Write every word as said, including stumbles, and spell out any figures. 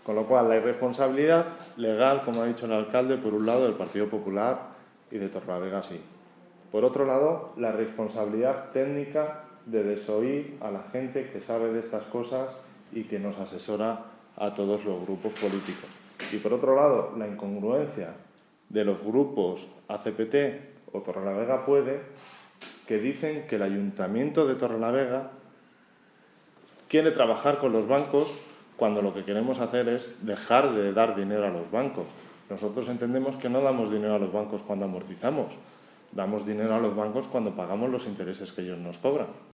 Con lo cual, la irresponsabilidad legal, como ha dicho el alcalde, por un lado del Partido Popular y de Torrelavega sí. Por otro lado, la responsabilidad técnica de desoír a la gente que sabe de estas cosas y que nos asesora a todos los grupos políticos. Y por otro lado, la incongruencia de los grupos A C P T o Torrelavega Puede, que dicen que el Ayuntamiento de Torrelavega quiere trabajar con los bancos cuando lo que queremos hacer es dejar de dar dinero a los bancos. Nosotros entendemos que no damos dinero a los bancos cuando amortizamos, damos dinero a los bancos cuando pagamos los intereses que ellos nos cobran.